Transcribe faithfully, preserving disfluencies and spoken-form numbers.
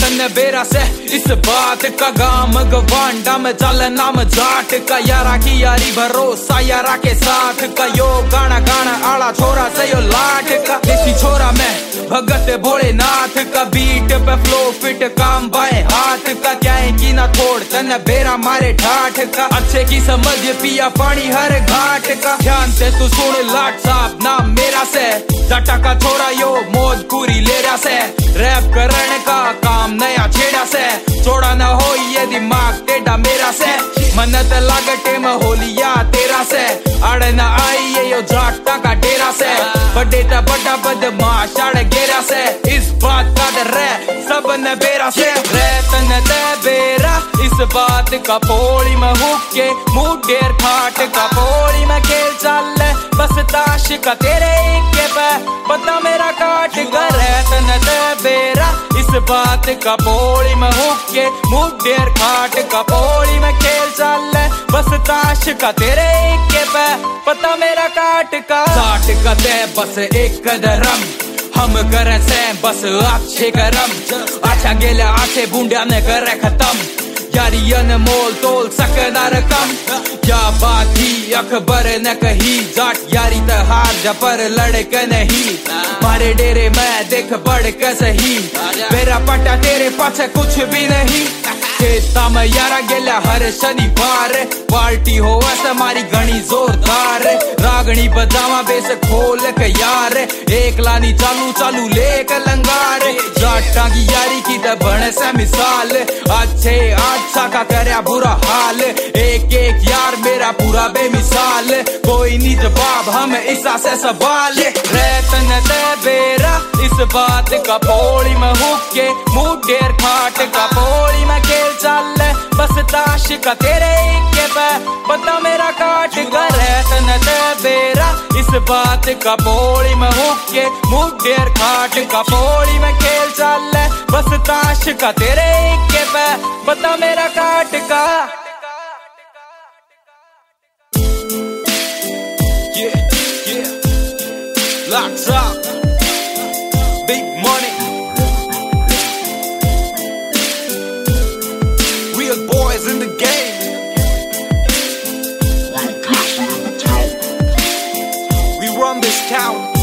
तन बेरा से इस बात का गाम गवांडा में चल नाम जाट का यारा की यारी भरोसा यारा के साथ का यो गाना गाना आला छोरा से यो लाट का देसी छोरा में भगत भोलेनाथ का बीट पे फ्लो फिट काम बाएं हाथ का क्या है की ना थोड़ तन बेरा मारे ठाठ का अच्छे की समझ पिया पानी हर घाट का ध्यान से तू सुन लाट साहब नाम मेरा से जटा का छोरा यो मौज पूरी लेरा से रैप करने का काम नया छेड़ा से छोड़ा न हो ये दिमाग टेढ़ा मेरा से मन्नत लागटे में होलिया तेरा से अड़ न आई ये यो जाटा का डेरा से बड़े ता बड़ा बदमाश अड़ गेरा से इस बात का डर है सब न बेरा से रेतन ते बेरा इस बात का पोड़ी में हुक्के मुँह डेर खाट का पोड़ी में खेल चल बस ताश का तेरे इक्के पे बता मेरा काट कर रेतन ते बेरा इस बात का पोड़ी में हुक्के मुँह डेर खाट का पोड़ी में खेल चल बस ताश का तेरे इक्के पे पता मेरा काट का काट का ते बस एक कदरम हम करे से बस अच्छे करम अच्छा गेले आछे बुंड्या ने करे खत्म यारी अनमोल तोल सकना रकम क्या बात ही अकबर न कही जाट यारी त हार जपर लड़के नहीं मारे डेरे में देख बढ़ के सही मेरा पटा तेरे पास कुछ भी नहीं खेता में यारा गेला हर शनिवार पार्टी हो ऐसा हमारी घनी जोरदार रागनी बजावा बेस खोल के यार एक लानी चालू चालू लेक लंगार जाटा की यारी की त बने से मिसाल अच्छे अच्छा का करया बुरा हाल एक एक यार मेरा पूरा बेमिसाल कोई नहीं जवाब हम ईसा से सवाल रेतन ते बेरा इस बात का पोड़ी में हुक्के मुँह डेर खाट का पोड़ी में खेल चल बस ताश का तेरे इक्के पे बता मेरा काट कर रेतन ते बेरा इस बात का पोड़ी में हुक्के मुँह डेर खाट का पोड़ी में खेल चल बस ताश का तेरे इक्के पे बता मेरा काट का yeah, yeah. Locks up big money real boys in the game we run this town